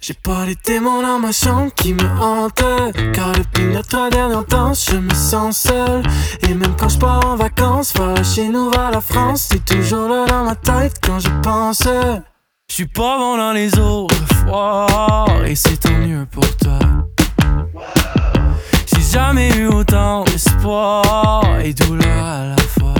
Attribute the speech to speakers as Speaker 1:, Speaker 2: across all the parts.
Speaker 1: J'ai pas les démons dans ma chambre qui me hantent, car depuis notre dernière danse je me sens seul. Et même quand je pars en vacances, vers chez nous, vers la France, c'est toujours là dans ma tête quand je pense. Je suis pas bon dans les autres foires, et c'est tant mieux pour toi. J'ai jamais eu autant d'espoir et douleur à la fois.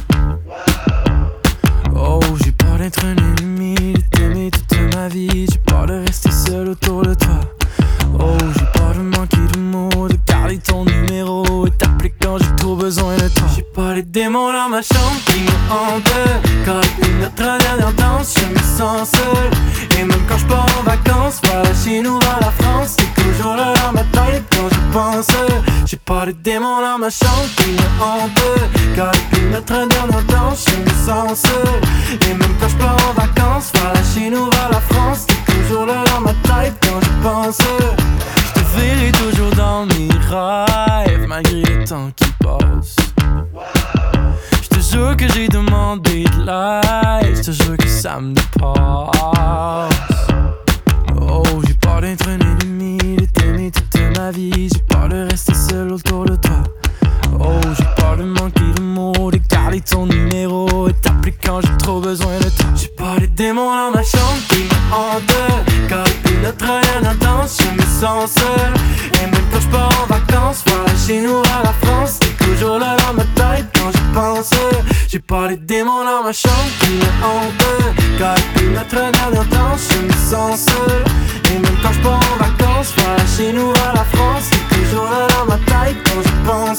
Speaker 1: Oh, j'ai peur d'être un ennemi, de t'aimer toute ma vie. J'ai peur de rester seul autour de toi. Oh, j'ai peur de manquer de mots, de garder ton numéro et t'appeler quand j'ai trop besoin de toi. J'ai pas les démons dans ma chambre qui me hantent, car depuis notre dernière danse je me sens seul. Et même quand je pars en vacances, vers chez nous, vers la France, c'est toujours là dans ma tête quand je pense. J'ai pas les démons dans ma chambre qui me hantent, car depuis notre dernière danse je me sens seul. Et même quand je pars en vacances, vers chez nous, vers la France, c'est toujours là dans ma tête quand je pense. Je te verrai toujours dans mes rêves, malgré le temps qui passe. Je te jure que j'ai demandé de l'aide, je te jure que ça me dépasse. Oh, j'ai peur d'être un ennemi, de t'aimer toute ma vie. J'ai peur de rester seul autour de toi. Oh, j'ai peur de manquer de mots, de garder ton numéro et t'appeler quand j'ai trop besoin de toi. J'ai pas les démons dans ma chambre qui me hantent, car depuis notre dernière danse je me sens seul. Et même quand je pars en vacances, vers chez nous, à la France, c'est toujours là dans ma tête quand je pense. J'ai pas les démons dans ma chambre qui me hantent, car depuis notre dernière danse je me sens seul. Et même quand je pars en vacances, vers chez nous, à la France, c'est toujours là dans ma tête quand je pense.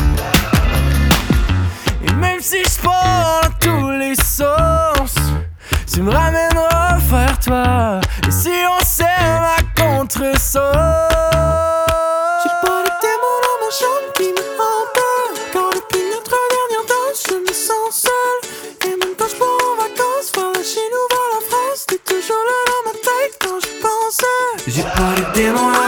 Speaker 1: Et même si je pars dans tous les sens, tu me ramèneras vers toi. Et si on s'aime à contresens, j'ai pas les démons dans ma chambre qui me hantent, car depuis notre dernière danse je me sens seul. Et même quand je pars en vacances, vers chez nous, vers la France, t'es toujours là dans ma tête quand je pense. J'ai pas les démons dans